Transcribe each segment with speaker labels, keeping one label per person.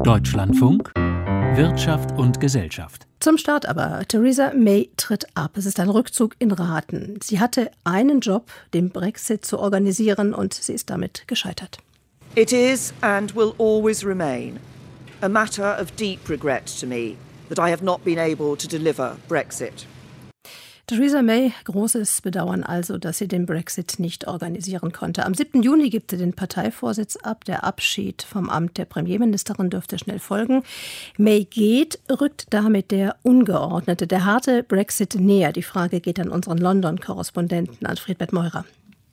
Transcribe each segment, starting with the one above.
Speaker 1: Deutschlandfunk Wirtschaft und Gesellschaft.
Speaker 2: Zum Start aber, Theresa May tritt ab. Es ist ein Rückzug in Raten. Sie hatte einen Job, den Brexit zu organisieren, und sie ist damit gescheitert.
Speaker 3: It is and will always remain a matter of deep regret to me that I have not been able to deliver Brexit.
Speaker 2: Theresa May, großes Bedauern also, dass sie den Brexit nicht organisieren konnte. Am 7. Juni gibt sie den Parteivorsitz ab. Der Abschied vom Amt der Premierministerin dürfte schnell folgen. May geht, rückt damit der ungeordnete, der harte Brexit näher. Die Frage geht an unseren London-Korrespondenten, an Friedbert Meurer.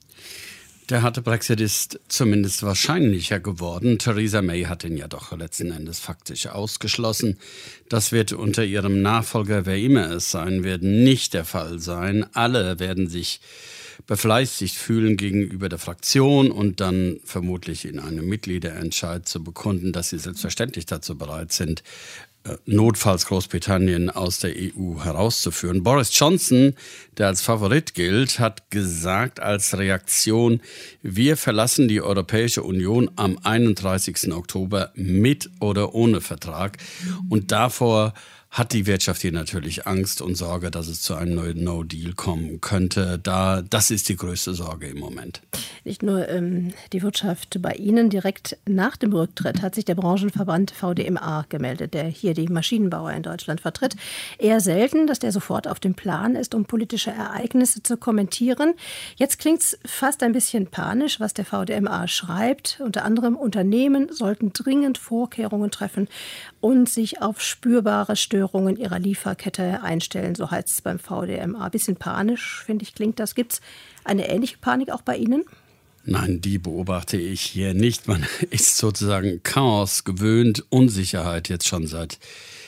Speaker 4: Der harte Brexit ist zumindest wahrscheinlicher geworden. Theresa May hat ihn ja doch letzten Endes faktisch ausgeschlossen. Das wird unter ihrem Nachfolger, wer immer es sein wird, nicht der Fall sein. Alle werden sich befleißigt fühlen gegenüber der Fraktion und dann vermutlich in einem Mitgliederentscheid zu bekunden, dass sie selbstverständlich dazu bereit sind, notfalls Großbritannien aus der EU herauszuführen. Boris Johnson, der als Favorit gilt, hat gesagt als Reaktion: Wir verlassen die Europäische Union am 31. Oktober mit oder ohne Vertrag. Und davor hat die Wirtschaft hier natürlich Angst und Sorge, dass es zu einem neuen No-Deal kommen könnte. Das ist die größte Sorge im Moment.
Speaker 2: Nicht nur die Wirtschaft bei Ihnen. Direkt nach dem Rücktritt hat sich der Branchenverband VDMA gemeldet, der hier die Maschinenbauer in Deutschland vertritt. Eher selten, dass der sofort auf dem Plan ist, um politische Ereignisse zu kommentieren. Jetzt klingt es fast ein bisschen panisch, was der VDMA schreibt. Unter anderem, Unternehmen sollten dringend Vorkehrungen treffen und sich auf spürbare Störungen ihrer Lieferkette einstellen, so heißt es beim VDMA. Ein bisschen panisch, finde ich, klingt das. Gibt es eine ähnliche Panik auch bei Ihnen?
Speaker 4: Nein, die beobachte ich hier nicht. Man ist sozusagen Chaos gewöhnt, Unsicherheit jetzt schon seit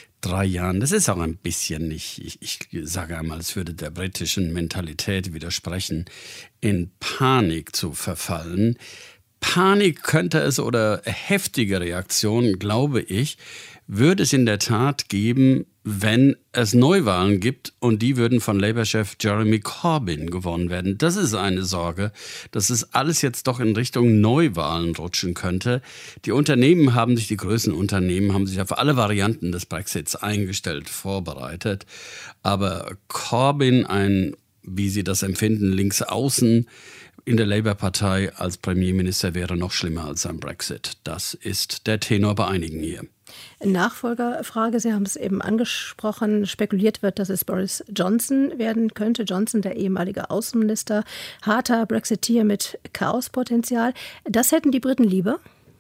Speaker 4: 3 Jahren. Das ist auch ein bisschen nicht, ich sage einmal, es würde der britischen Mentalität widersprechen, in Panik zu verfallen. Panik könnte es, oder heftige Reaktionen, glaube ich, würde es in der Tat geben, wenn es Neuwahlen gibt und die würden von Labour-Chef Jeremy Corbyn gewonnen werden. Das ist eine Sorge, dass es alles jetzt doch in Richtung Neuwahlen rutschen könnte. Die größeren Unternehmen haben sich auf alle Varianten des Brexits eingestellt, vorbereitet. Aber Corbyn, wie sie das empfinden, Linksaußen in der Labour-Partei als Premierminister, wäre noch schlimmer als ein Brexit. Das ist der Tenor bei einigen hier.
Speaker 2: Nachfolgerfrage, Sie haben es eben angesprochen, spekuliert wird, dass es Boris Johnson werden könnte. Johnson, der ehemalige Außenminister, harter Brexiteer mit Chaospotenzial. Das hätten die Briten lieber?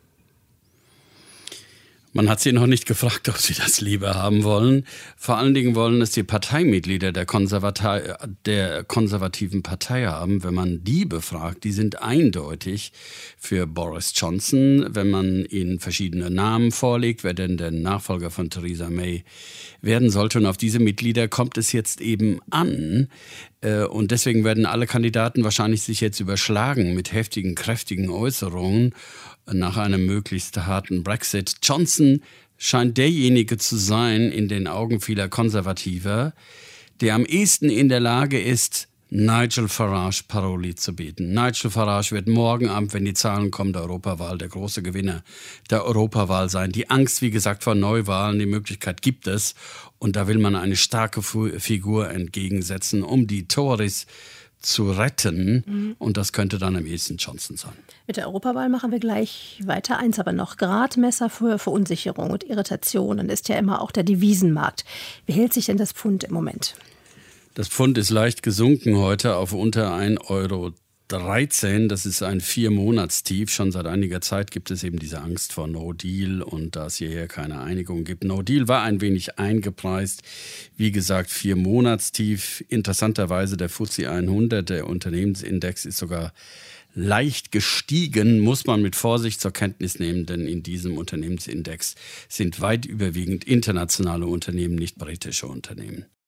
Speaker 4: Man hat sie noch nicht gefragt, ob sie das lieber haben wollen. Vor allen Dingen wollen es die Parteimitglieder der konservativen Partei haben. Wenn man die befragt, die sind eindeutig für Boris Johnson. Wenn man ihnen verschiedene Namen vorlegt, wer denn der Nachfolger von Theresa May werden sollte. Und auf diese Mitglieder kommt es jetzt eben an. Und deswegen werden alle Kandidaten wahrscheinlich sich jetzt überschlagen mit heftigen, kräftigen Äußerungen nach einem möglichst harten Brexit. Johnson scheint derjenige zu sein, in den Augen vieler Konservativer, der am ehesten in der Lage ist, Nigel Farage Paroli zu bieten. Nigel Farage wird morgen Abend, wenn die Zahlen kommen, der Europawahl der große Gewinner der Europawahl sein. Die Angst, wie gesagt, vor Neuwahlen, die Möglichkeit gibt es. Und da will man eine starke Figur entgegensetzen, um die Tories zu retten. Und das könnte dann am ehesten Johnson sein.
Speaker 2: Mit der Europawahl machen wir gleich weiter. Eins aber noch: Gradmesser für Verunsicherung und Irritationen ist ja immer auch der Devisenmarkt. Wie hält sich denn das Pfund im Moment?
Speaker 4: Das Pfund ist leicht gesunken heute auf unter 1,13 €. Das ist ein 4-Monatstief. Schon seit einiger Zeit gibt es eben diese Angst vor No-Deal und da es hierher keine Einigung gibt. No-Deal war ein wenig eingepreist. Wie gesagt, 4-Monatstief. Interessanterweise der FTSE 100, der Unternehmensindex, ist sogar leicht gestiegen, muss man mit Vorsicht zur Kenntnis nehmen, denn in diesem Unternehmensindex sind weit überwiegend internationale Unternehmen, nicht britische Unternehmen.